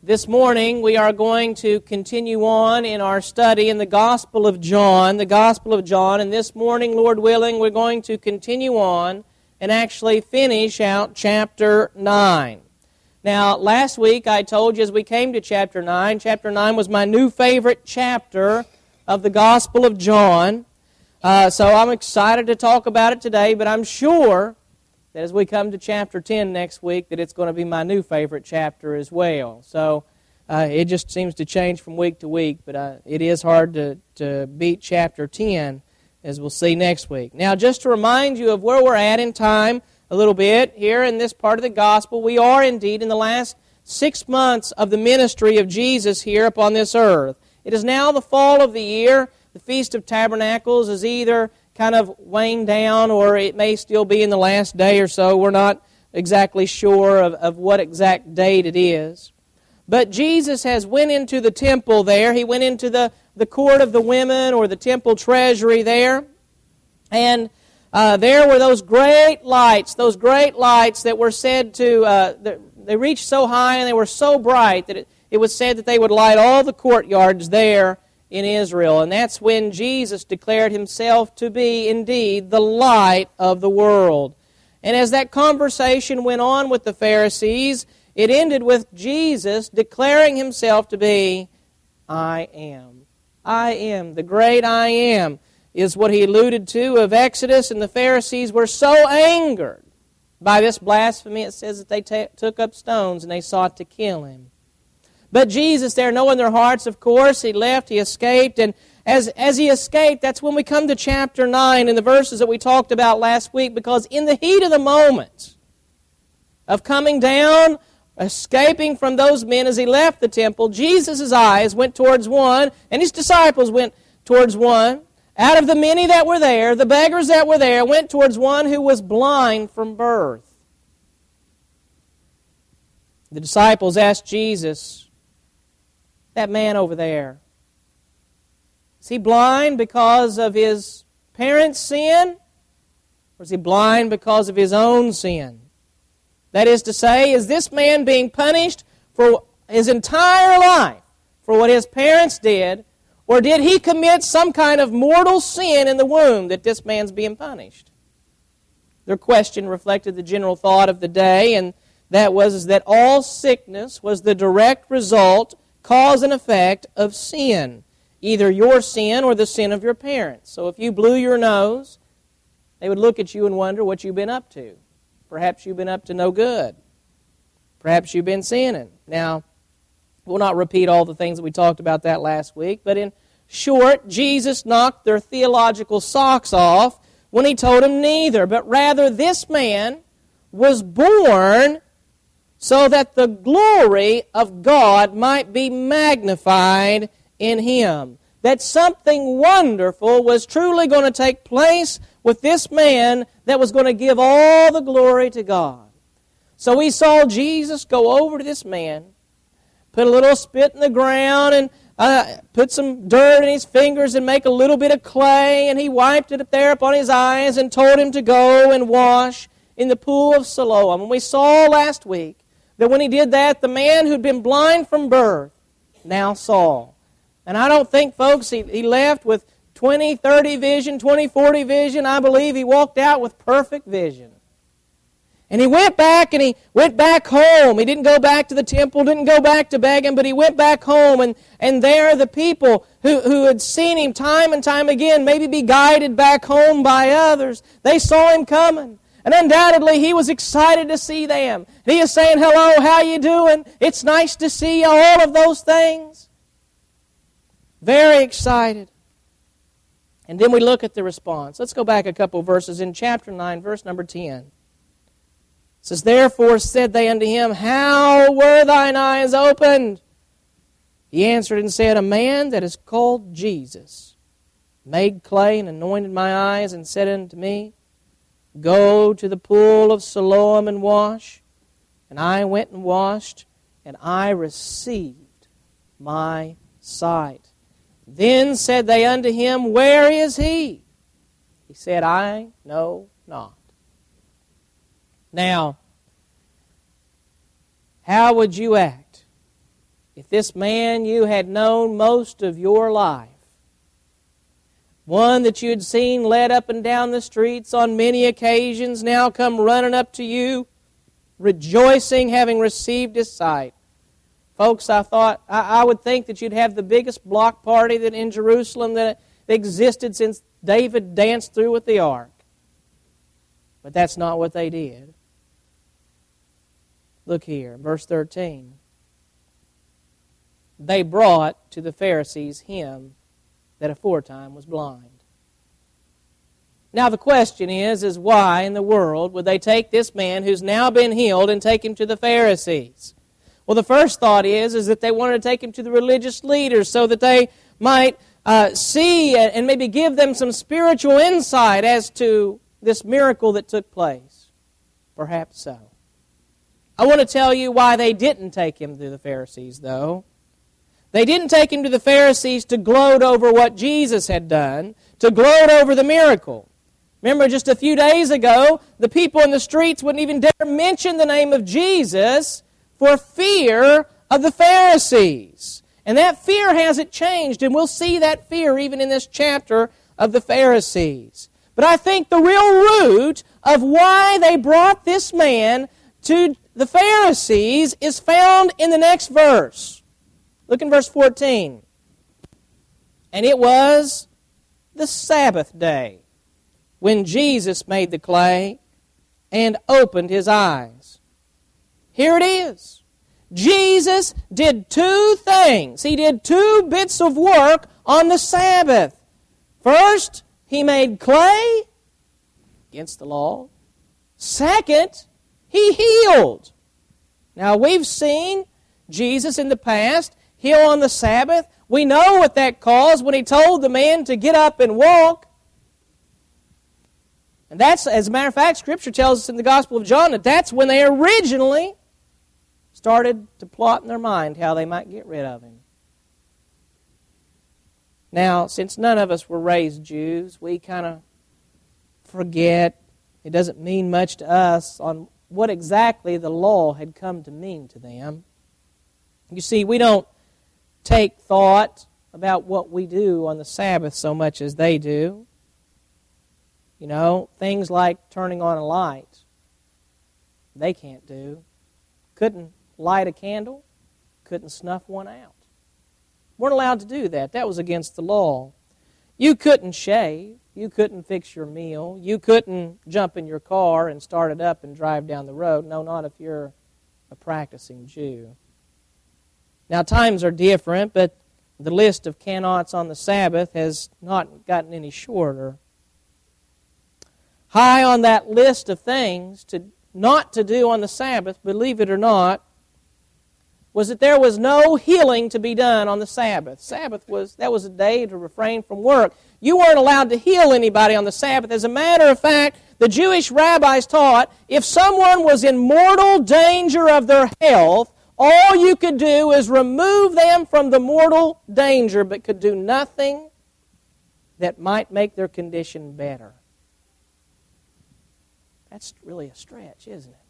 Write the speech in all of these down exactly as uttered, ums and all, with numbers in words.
This morning we are going to continue on in our study in the Gospel of John, the Gospel of John, and this morning, Lord willing, we're going to continue on and actually finish out chapter nine. Now, last week I told you as we came to chapter nine, chapter nine was my new favorite chapter of the Gospel of John, uh, so I'm excited to talk about it today, but I'm sure that as we come to chapter ten next week, that it's going to be my new favorite chapter as well. So uh, it just seems to change from week to week, but uh, it is hard to, to beat chapter ten, as we'll see next week. Now, just to remind you of where we're at in time a little bit, here in this part of the gospel, we are indeed in the last six months of the ministry of Jesus here upon this earth. It is now the fall of the year. The Feast of Tabernacles is either kind of weighing down, or it may still be in the last day or so. We're not exactly sure of, of what exact date it is. But Jesus has went into the temple there. He went into the, the court of the women, or the temple treasury there. And uh, there were those great lights, those great lights that were said to, uh, they reached so high and they were so bright that it, it was said that they would light all the courtyards there in Israel. And that's when Jesus declared Himself to be indeed the light of the world. And as that conversation went on with the Pharisees, it ended with Jesus declaring Himself to be, I am. I am. The great I am is what He alluded to of Exodus, and the Pharisees were so angered by this blasphemy, it says that they t- took up stones and they sought to kill Him. But Jesus there, knowing their hearts, of course, He left, He escaped, and as, as He escaped, that's when we come to chapter nine in the verses that we talked about last week, because in the heat of the moment of coming down, escaping from those men as He left the temple, Jesus' eyes went towards one, and His disciples went towards one. Out of the many that were there, the beggars that were there went towards one who was blind from birth. The disciples asked Jesus, that man over there, is he blind because of his parents' sin? Or is he blind because of his own sin? That is to say, is this man being punished for his entire life for what his parents did, or did he commit some kind of mortal sin in the womb that this man's being punished? Their question reflected the general thought of the day, and that was is that all sickness was the direct result, cause and effect of sin, either your sin or the sin of your parents. So if you blew your nose, they would look at you and wonder what you've been up to. Perhaps you've been up to no good. Perhaps you've been sinning. Now, we'll not repeat all the things that we talked about that last week, but in short, Jesus knocked their theological socks off when He told them neither, but rather this man was born so that the glory of God might be magnified in him. That something wonderful was truly going to take place with this man that was going to give all the glory to God. So we saw Jesus go over to this man, put a little spit in the ground, and uh, put some dirt in his fingers and make a little bit of clay, and He wiped it up there upon his eyes and told him to go and wash in the pool of Siloam. And we saw last week that when He did that, the man who'd been blind from birth now saw. And I don't think, folks, he, he left with twenty, thirty vision, twenty, forty vision. I believe he walked out with perfect vision. And he went back, and he went back home. He didn't go back to the temple, didn't go back to begging, but he went back home. And, and there the people who, who had seen him time and time again, maybe be guided back home by others, they saw him coming. And undoubtedly, he was excited to see them. He is saying, hello, how you doing? It's nice to see you, all of those things. Very excited. And then we look at the response. Let's go back a couple of verses in chapter nine, verse number ten. It says, therefore said they unto him, how were thine eyes opened? He answered and said, a man that is called Jesus made clay and anointed my eyes and said unto me, go to the pool of Siloam and wash. And I went and washed, and I received my sight. Then said they unto him, where is he? He said, I know not. Now, how would you act if this man you had known most of your life, one that you had seen led up and down the streets on many occasions, now come running up to you, rejoicing, having received his sight. Folks, I thought, I, I would think that you'd have the biggest block party that in Jerusalem that existed since David danced through with the ark. But that's not what they did. Look here, verse thirteen. They brought to the Pharisees him that aforetime was blind. Now the question is, is why in the world would they take this man who's now been healed and take him to the Pharisees? Well, the first thought is, is that they wanted to take him to the religious leaders so that they might uh, see and maybe give them some spiritual insight as to this miracle that took place. Perhaps so. I want to tell you why they didn't take him to the Pharisees, though. They didn't take him to the Pharisees to gloat over what Jesus had done, to gloat over the miracle. Remember, just a few days ago, the people in the streets wouldn't even dare mention the name of Jesus for fear of the Pharisees. And that fear hasn't changed, and we'll see that fear even in this chapter of the Pharisees. But I think the real root of why they brought this man to the Pharisees is found in the next verse. Look in verse fourteen. And it was the Sabbath day when Jesus made the clay and opened his eyes. Here it is. Jesus did two things. He did two bits of work on the Sabbath. First, he made clay against the law. Second, he healed. Now, we've seen Jesus in the past heal on the Sabbath. We know what that caused when he told the man to get up and walk. And that's, as a matter of fact, Scripture tells us in the Gospel of John that that's when they originally started to plot in their mind how they might get rid of him. Now, since none of us were raised Jews, we kind of forget, it doesn't mean much to us, on what exactly the law had come to mean to them. You see, we don't take thought about what we do on the Sabbath so much as they do. You know, things like turning on a light, they can't do. Couldn't light a candle, couldn't snuff one out. Weren't allowed to do that. That was against the law. You couldn't shave. You couldn't fix your meal. You couldn't jump in your car and start it up and drive down the road. No, not if you're a practicing Jew. Now, times are different, but the list of cannots on the Sabbath has not gotten any shorter. High on that list of things to not to do on the Sabbath, believe it or not, was that there was no healing to be done on the Sabbath. Sabbath was, that was a day to refrain from work. You weren't allowed to heal anybody on the Sabbath. As a matter of fact, the Jewish rabbis taught if someone was in mortal danger of their health, all you could do is remove them from the mortal danger, but could do nothing that might make their condition better. That's really a stretch, isn't it?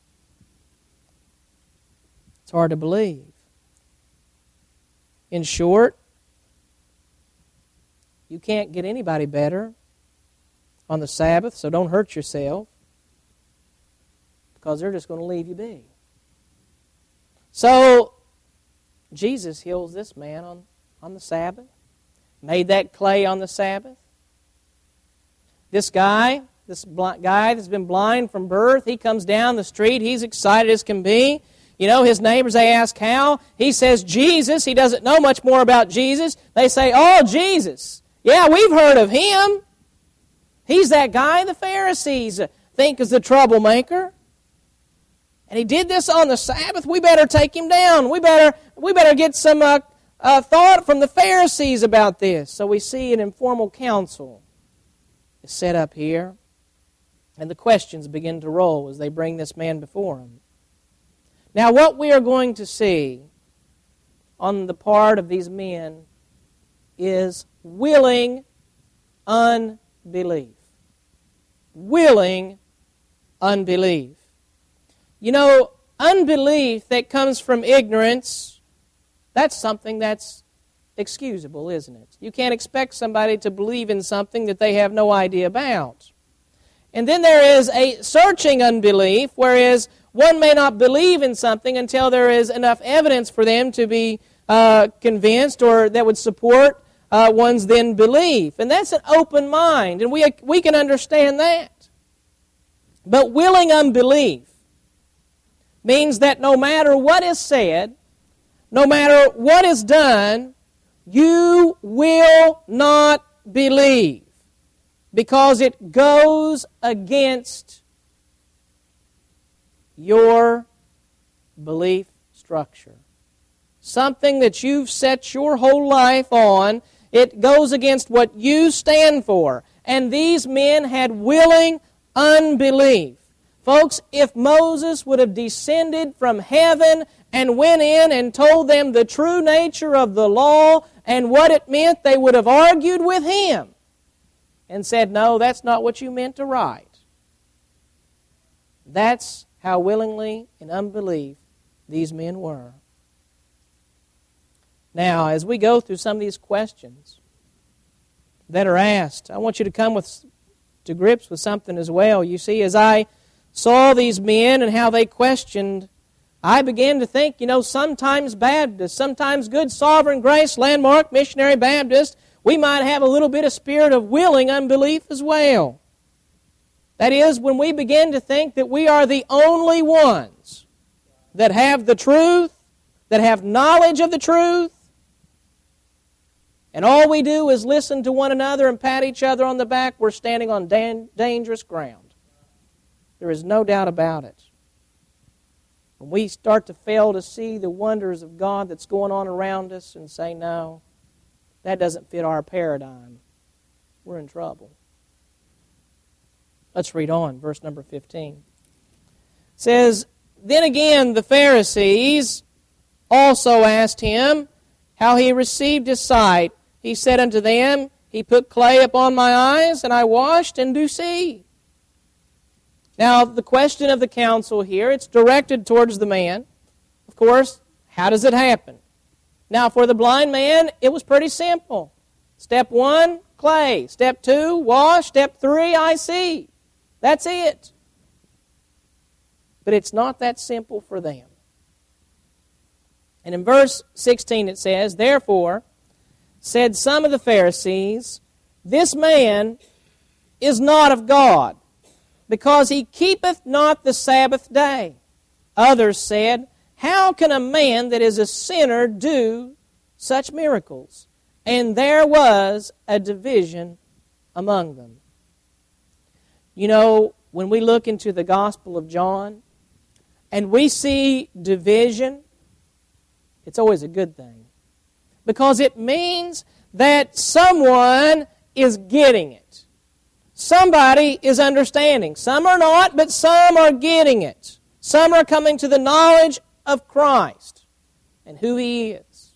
It's hard to believe. In short, you can't get anybody better on the Sabbath, so don't hurt yourself, because they're just going to leave you be. So, Jesus heals this man on, on the Sabbath, made that clay on the Sabbath. This guy, this blind guy that's been blind from birth, he comes down the street, he's excited as can be. You know, his neighbors, they ask how. He says Jesus. He doesn't know much more about Jesus. They say, oh, Jesus. Yeah, we've heard of him. He's that guy the Pharisees think is the troublemaker. And he did this on the Sabbath. We better take him down. We better, we better get some uh, uh, thought from the Pharisees about this. So we see an informal council is set up here. And the questions begin to roll as they bring this man before him. Now, what we are going to see on the part of these men is willing unbelief. Willing unbelief. You know, unbelief that comes from ignorance That's something that's excusable, isn't it? You can't expect somebody to believe in something that they have no idea about. And then there is a searching unbelief, whereas one may not believe in something until there is enough evidence for them to be uh, convinced or that would support uh, one's then belief. And that's an open mind, and we, we can understand that. But willing unbelief means that no matter what is said, no matter what is done, you will not believe because it goes against your belief structure. Something that you've set your whole life on, it goes against what you stand for. And these men had willing unbelief. Folks, if Moses would have descended from heaven and went in and told them the true nature of the law and what it meant, they would have argued with him and said, no, that's not what you meant to write. That's how willingly in unbelief these men were. Now, as we go through some of these questions that are asked, I want you to come with, to grips with something as well. You see, as I saw these men and how they questioned, I began to think, you know, sometimes Baptists, sometimes Good Sovereign Grace, Landmark, Missionary Baptist, we might have a little bit of spirit of willing unbelief as well. That is, when we begin to think that we are the only ones that have the truth, that have knowledge of the truth, and all we do is listen to one another and pat each other on the back, we're standing on dan- dangerous ground. There is no doubt about it. When we start to fail to see the wonders of God that's going on around us and say, no, that doesn't fit our paradigm, we're in trouble. Let's read on, verse number fifteen. It says, then again the Pharisees also asked him how he received his sight. He said unto them, he put clay upon my eyes, and I washed, and do see. Now, the question of the council here, it's directed towards the man. Of course, how does it happen? Now, for the blind man, it was pretty simple. Step one, clay. Step two, wash. Step three, I see. That's it. But it's not that simple for them. And in verse sixteen it says, therefore, said some of the Pharisees, this man is not of God, because he keepeth not the Sabbath day. Others said, how can a man that is a sinner do such miracles? And there was a division among them. You know, when we look into the Gospel of John, and we see division, it's always a good thing. Because it means that someone is getting it. Somebody is understanding. Some are not, but some are getting it. Some are coming to the knowledge of Christ and who He is.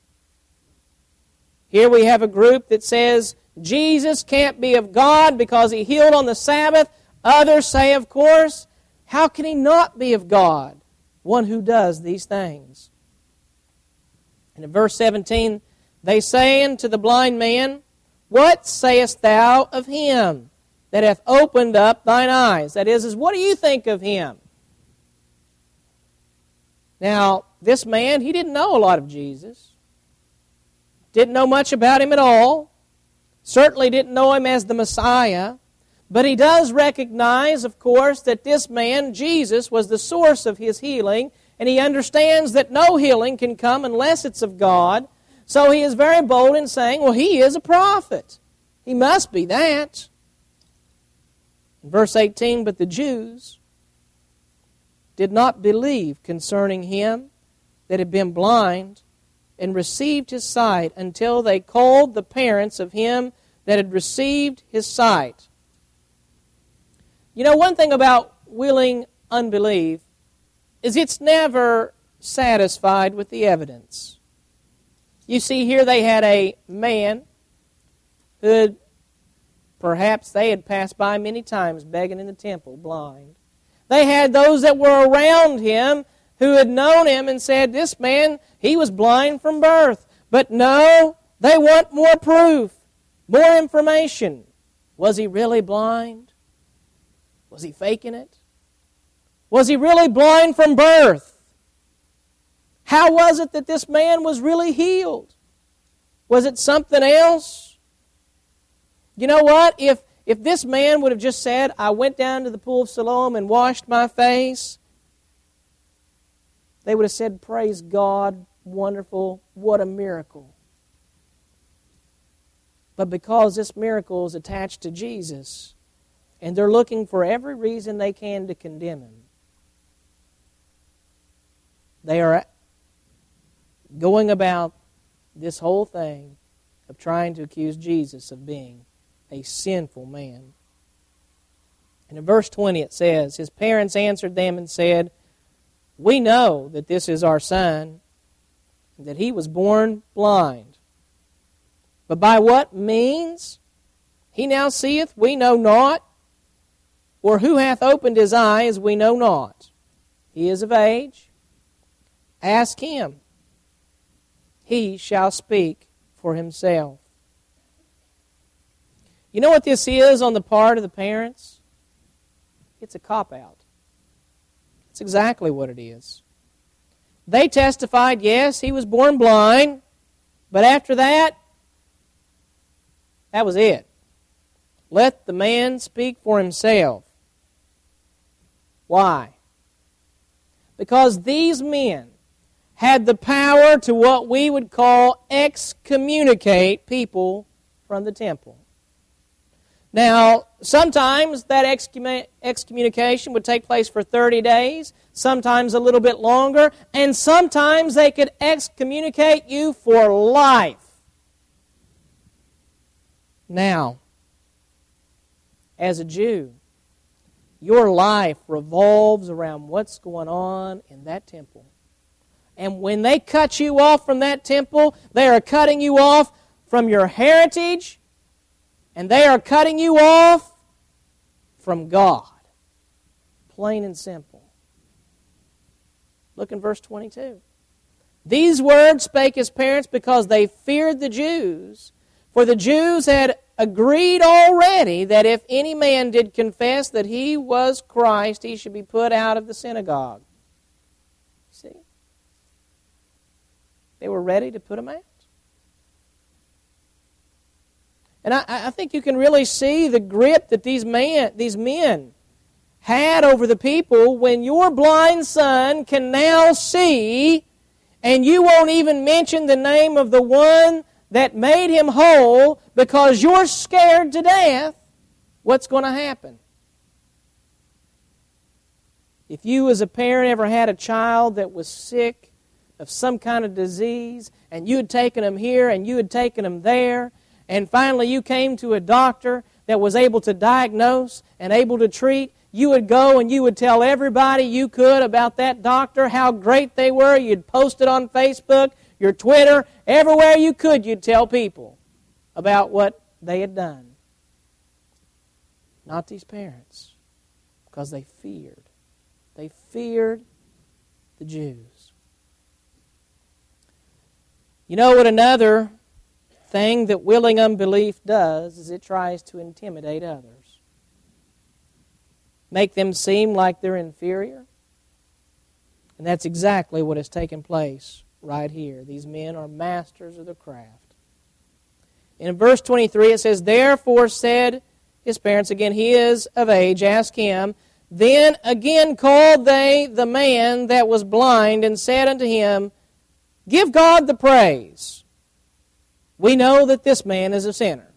Here we have a group that says Jesus can't be of God because He healed on the Sabbath. Others say, of course, how can He not be of God? One who does these things. And in verse seventeen, they say unto the blind man, what sayest thou of Him that hath opened up thine eyes? That is, is what do you think of Him? Now, this man, he didn't know a lot of Jesus. Didn't know much about Him at all. Certainly didn't know Him as the Messiah. But he does recognize, of course, that this man, Jesus, was the source of his healing, and he understands that no healing can come unless it's of God. So he is very bold in saying, well, he is a prophet. He must be that. In verse eighteen, but the Jews did not believe concerning him that had been blind and received his sight until they called the parents of him that had received his sight. You know, one thing about willing unbelief is it's never satisfied with the evidence. You see here they had a man who had, perhaps they had passed by many times begging in the temple, blind. They had those that were around him who had known him and said, this man, he was blind from birth. But no, they want more proof, more information. Was he really blind? Was he faking it? Was he really blind from birth? How was it that this man was really healed? Was it something else? You know what? If, if this man would have just said, I went down to the pool of Siloam and washed my face, they would have said, praise God, wonderful, what a miracle. But because this miracle is attached to Jesus, and they're looking for every reason they can to condemn him, they are going about this whole thing of trying to accuse Jesus of being a sinful man. And in verse twenty it says, his parents answered them and said, we know that this is our son, and that he was born blind. But by what means he now seeth, we know not, or who hath opened his eyes, we know not. He is of age. Ask him. He shall speak for himself. You know what this is on the part of the parents? It's a cop-out. It's exactly what it is. They testified, yes, he was born blind, but after that, that was it. Let the man speak for himself. Why? Because these men had the power to what we would call excommunicate people from the temple. Now, sometimes that excommunication would take place for thirty days, sometimes a little bit longer, and sometimes they could excommunicate you for life. Now, as a Jew, your life revolves around what's going on in that temple. And when they cut you off from that temple, they are cutting you off from your heritage, and they are cutting you off from God. Plain and simple. Look in verse twenty-two. These words spake his parents because they feared the Jews, for the Jews had agreed already that if any man did confess that he was Christ, he should be put out of the synagogue. See? They were ready to put him out. And I, I think you can really see the grip that these men, these men had over the people when your blind son can now see, and you won't even mention the name of the one that made him whole because you're scared to death. What's going to happen? If you as a parent ever had a child that was sick of some kind of disease, and you had taken them here and you had taken them there, and finally you came to a doctor that was able to diagnose and able to treat, you would go and you would tell everybody you could about that doctor, how great they were. You'd post it on Facebook, your Twitter, everywhere you could, you'd tell people about what they had done. Not these parents, because they feared. They feared the Jews. You know what another thing that willing unbelief does is it tries to intimidate others. Make them seem like they're inferior. And that's exactly what has taken place right here. These men are masters of the craft. In verse twenty-three it says, therefore said his parents, again, he is of age, ask him. Then again called they the man that was blind and said unto him, give God the praise. We know that this man is a sinner.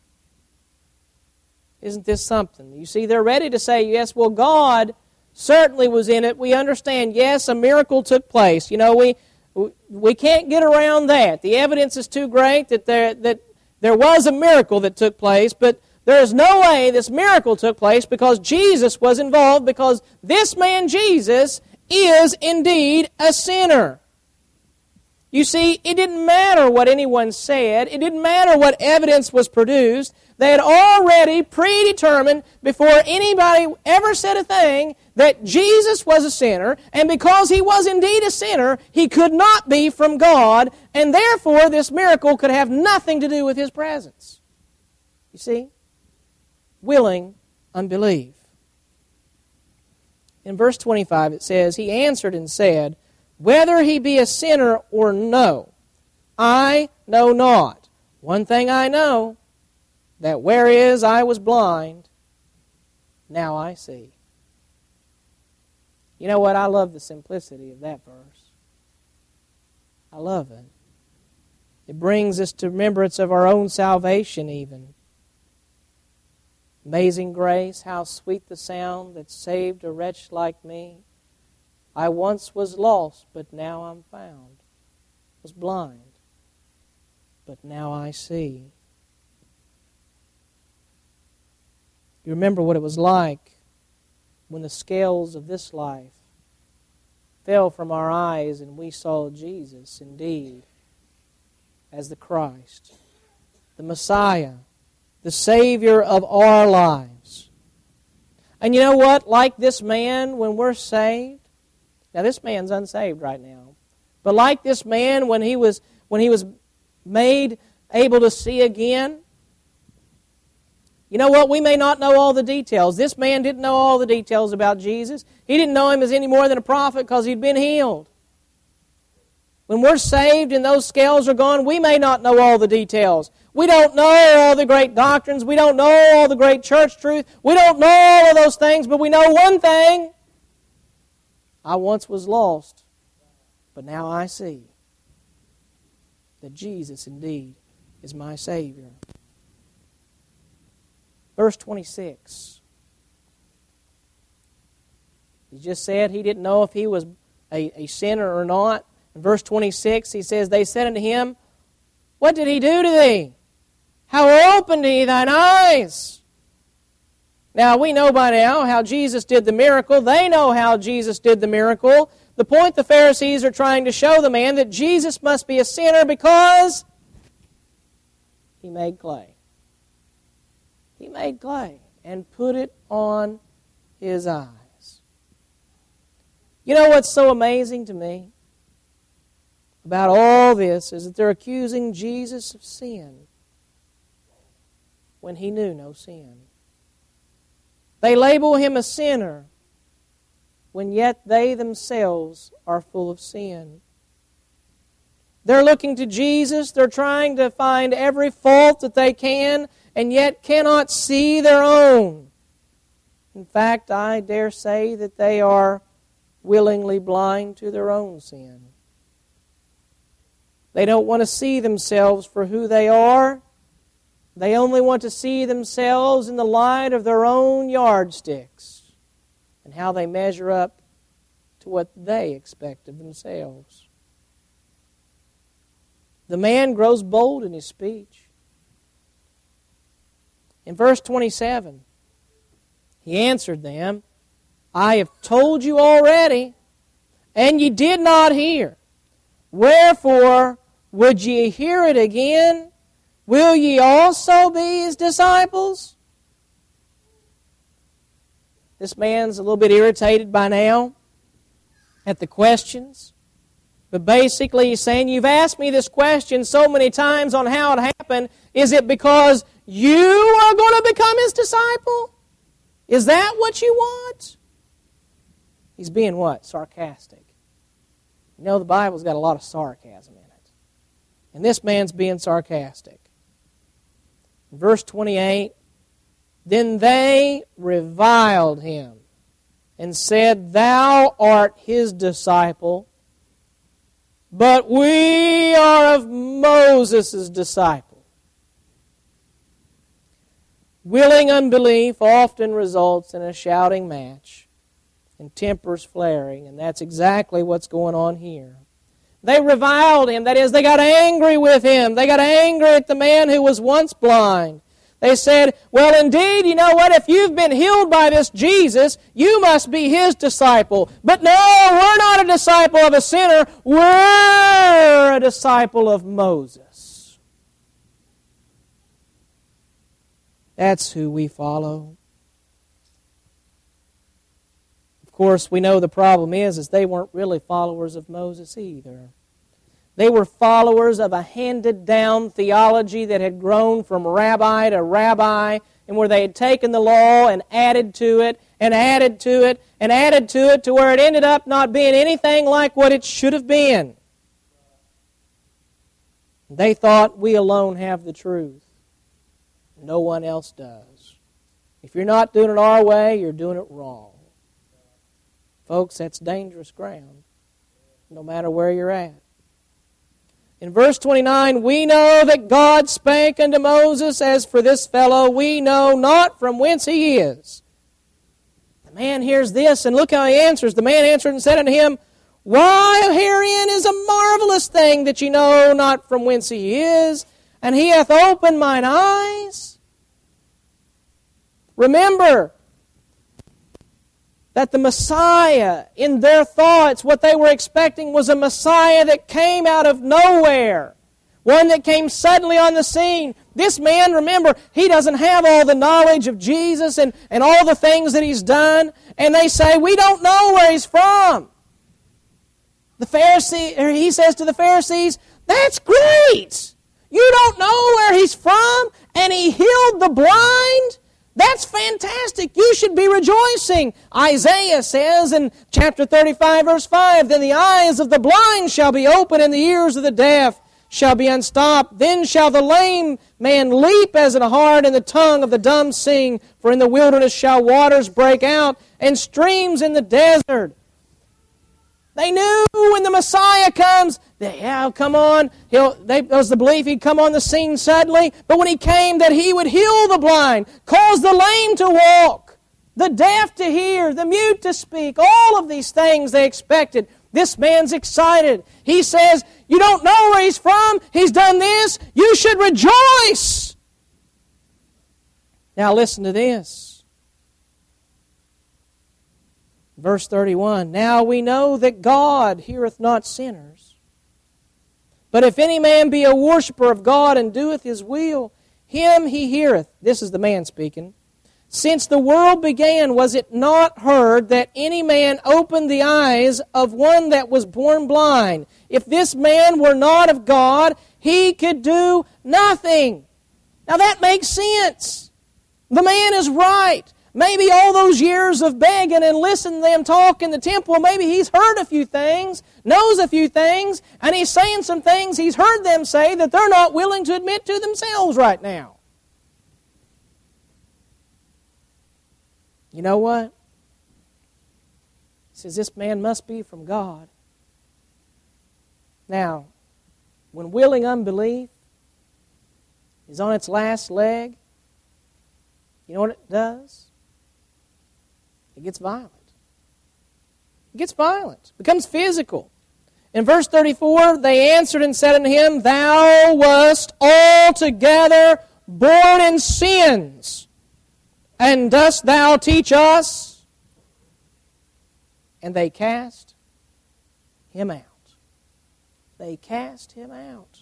Isn't this something? You see, they're ready to say, yes, well, God certainly was in it. We understand, yes, a miracle took place. You know, we we can't get around that. The evidence is too great that there, that there was a miracle that took place, but there is no way this miracle took place because Jesus was involved, because this man, Jesus, is indeed a sinner. You see, it didn't matter what anyone said. It didn't matter what evidence was produced. They had already predetermined before anybody ever said a thing that Jesus was a sinner, and because He was indeed a sinner, He could not be from God, and therefore this miracle could have nothing to do with His presence. You see? Willing unbelief. In verse twenty-five it says, He answered and said, Whether he be a sinner or no, I know not. One thing I know, that whereas I was blind, now I see. You know what? I love the simplicity of that verse. I love it. It brings us to remembrance of our own salvation even. Amazing grace, how sweet the sound that saved a wretch like me. I once was lost, but now I'm found. Was blind, but now I see. You remember what it was like when the scales of this life fell from our eyes and we saw Jesus indeed as the Christ, the Messiah, the Savior of our lives. And you know what? Like this man, when we're saved, now this man's unsaved right now, but like this man when he was when he was made able to see again, you know what? We may not know all the details. This man didn't know all the details about Jesus. He didn't know Him as any more than a prophet because he'd been healed. When we're saved and those scales are gone, we may not know all the details. We don't know all the great doctrines. We don't know all the great church truth. We don't know all of those things, but we know one thing. I once was lost, but now I see that Jesus indeed is my Savior. Verse twenty-six. He just said he didn't know if he was a, a sinner or not. In verse twenty-six, he says, They said unto him, What did he do to thee? How opened he thine eyes? Now, we know by now how Jesus did the miracle. They know how Jesus did the miracle. The point the Pharisees are trying to show the man that Jesus must be a sinner because He made clay. He made clay and put it on his eyes. You know what's so amazing to me about all this is that they're accusing Jesus of sin when He knew no sin. They label Him a sinner when yet they themselves are full of sin. They're looking to Jesus. They're trying to find every fault that they can and yet cannot see their own. In fact, I dare say that they are willingly blind to their own sin. They don't want to see themselves for who they are. They only want to see themselves in the light of their own yardsticks and how they measure up to what they expect of themselves. The man grows bold in his speech. In verse twenty-seven, he answered them, I have told you already, and ye did not hear. Wherefore would ye hear it again? Will ye also be His disciples? This man's a little bit irritated by now at the questions. But basically he's saying, you've asked me this question so many times on how it happened. Is it because you are going to become His disciple? Is that what you want? He's being what? Sarcastic. You know, the Bible's got a lot of sarcasm in it. And this man's being sarcastic. In verse twenty-eight, Then they reviled Him and said, Thou art His disciple, but we are of Moses' disciple. Willing unbelief often results in a shouting match and tempers flaring, and that's exactly what's going on here. They reviled Him, that is, they got angry with Him. They got angry at the man who was once blind. They said, well, indeed, you know what? If you've been healed by this Jesus, you must be His disciple. But no, we're not a disciple of a sinner. We're a disciple of Moses. That's who we follow. Of course, we know the problem is, is they weren't really followers of Moses either. They were followers of a handed-down theology that had grown from rabbi to rabbi, and where they had taken the law and added to it, and added to it, and added to it, to where it ended up not being anything like what it should have been. They thought, we alone have the truth. No one else does. If you're not doing it our way, you're doing it wrong. Folks, that's dangerous ground, no matter where you're at. In verse twenty-nine, we know that God spake unto Moses, as for this fellow, we know not from whence he is. The man hears this, and look how he answers. The man answered and said unto him, why, herein is a marvelous thing, that ye know not from whence he is, and he hath opened mine eyes. Remember that the Messiah, in their thoughts, what they were expecting was a Messiah that came out of nowhere. One that came suddenly on the scene. This man, remember, he doesn't have all the knowledge of Jesus and, and all the things that he's done. And they say, we don't know where he's from. The Pharisee, or he says to the Pharisees, that's great. You don't know where he's from, and he healed the blind? That's fantastic. You should be rejoicing. Isaiah says in chapter thirty-five, verse five, then the eyes of the blind shall be open, and the ears of the deaf shall be unstopped. Then shall the lame man leap as in a hart, and the tongue of the dumb sing. For in the wilderness shall waters break out, and streams in the desert. They knew when the Messiah comes, they, yeah, come on. He'll, they, there was the belief he'd come on the scene suddenly. But when he came, that he would heal the blind, cause the lame to walk, the deaf to hear, the mute to speak. All of these things they expected. This man's excited. He says, you don't know where he's from. He's done this. You should rejoice. Now listen to this. Verse thirty-one, now we know that God heareth not sinners. But if any man be a worshipper of God and doeth his will, him he heareth. This is the man speaking. Since the world began, was it not heard that any man opened the eyes of one that was born blind? If this man were not of God, he could do nothing. Now that makes sense. The man is right. Maybe all those years of begging and listening to them talk in the temple, maybe he's heard a few things, knows a few things, and he's saying some things he's heard them say that they're not willing to admit to themselves right now. You know what? He says, this man must be from God. Now, when willing unbelief is on its last leg, you know what it does? It gets violent. It gets violent. It becomes physical. In verse thirty-four, they answered and said unto him, thou wast altogether born in sins, and dost thou teach us? And they cast him out. They cast him out.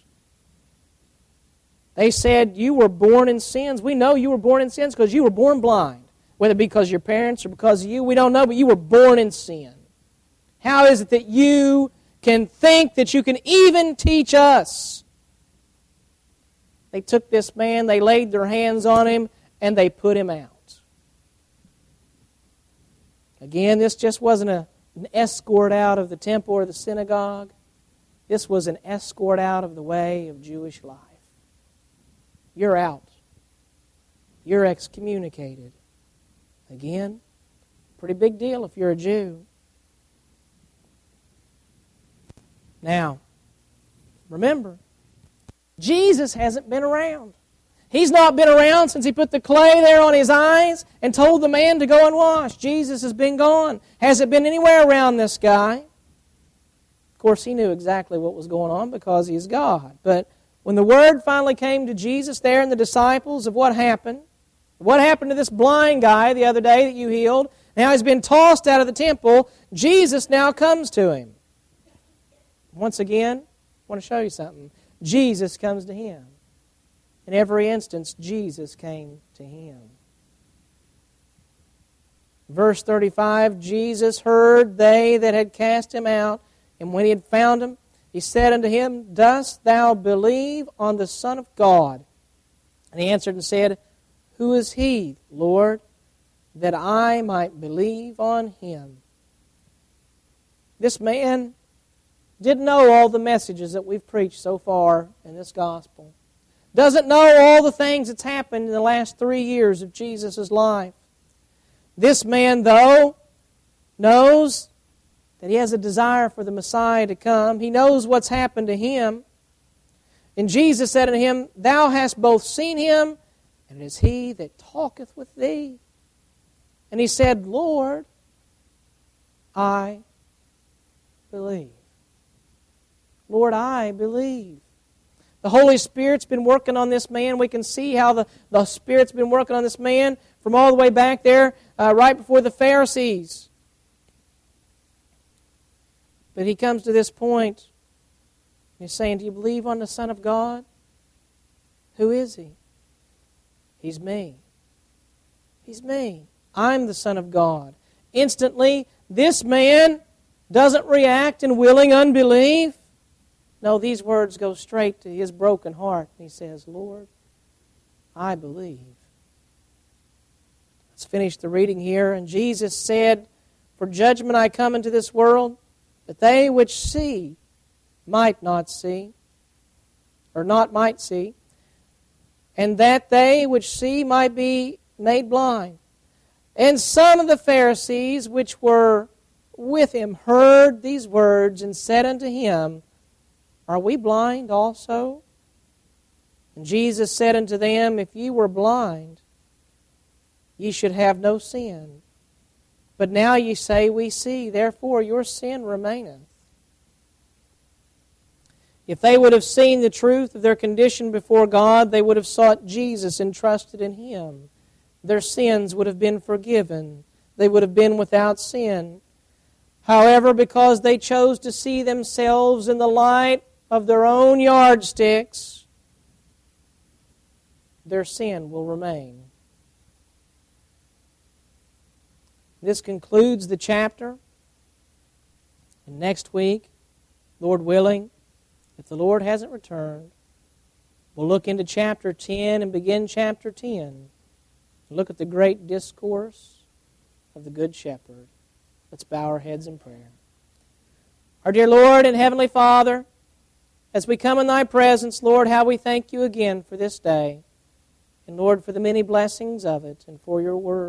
They said, you were born in sins. We know you were born in sins because you were born blind. Whether it be because of your parents or because of you, we don't know, but you were born in sin. How is it that you can think that you can even teach us? They took this man, they laid their hands on him, and they put him out. Again, this just wasn't a, an escort out of the temple or the synagogue. This was an escort out of the way of Jewish life. You're out. You're excommunicated. Again, pretty big deal if you're a Jew. Now, remember, Jesus hasn't been around. He's not been around since he put the clay there on his eyes and told the man to go and wash. Jesus has been gone. Hasn't been anywhere around this guy. Of course, he knew exactly what was going on because he's God. But when the word finally came to Jesus there and the disciples of what happened, what happened to this blind guy the other day that you healed, now he's been tossed out of the temple, Jesus now comes to him. Once again, want to show you something. Jesus comes to him. In every instance, Jesus came to him. Verse thirty-five, Jesus heard they that had cast him out, and when he had found him, he said unto him, Dost thou believe on the Son of God? And he answered and said, Who is he, Lord, that I might believe on him? This man didn't know all the messages that we've preached so far in this gospel. Doesn't know all the things that's happened in the last three years of Jesus' life. This man, though, knows that he has a desire for the Messiah to come. He knows what's happened to him. And Jesus said unto him, Thou hast both seen him, and it is he that talketh with thee. And he said, Lord, I believe. Lord, I believe. The Holy Spirit's been working on this man. We can see how the, the Spirit's been working on this man from all the way back there, uh, right before the Pharisees. But he comes to this point, and he's saying, Do you believe on the Son of God? Who is he? He's me. He's me. I'm the Son of God. Instantly, this man doesn't react in willing unbelief. No, these words go straight to his broken heart. And he says, Lord, I believe. Let's finish the reading here. And Jesus said, For judgment I come into this world, that they which see might not see, or not might see, and that they which see might be made blind. And some of the Pharisees which were with him heard these words and said unto him, Are we blind also? And Jesus said unto them, If ye were blind, ye should have no sin. But now ye say, We see, therefore your sin remaineth. If they would have seen the truth of their condition before God, they would have sought Jesus and trusted in Him. Their sins would have been forgiven. They would have been without sin. However, because they chose to see themselves in the light of their own yardsticks, their sin will remain. This concludes the chapter. And next week, Lord willing, if the Lord hasn't returned, we'll look into chapter ten and begin chapter ten. Look at the great discourse of the Good Shepherd. Let's bow our heads in prayer. Our dear Lord and Heavenly Father, as we come in Thy presence, Lord, how we thank You again for this day. And Lord, for the many blessings of it and for Your word.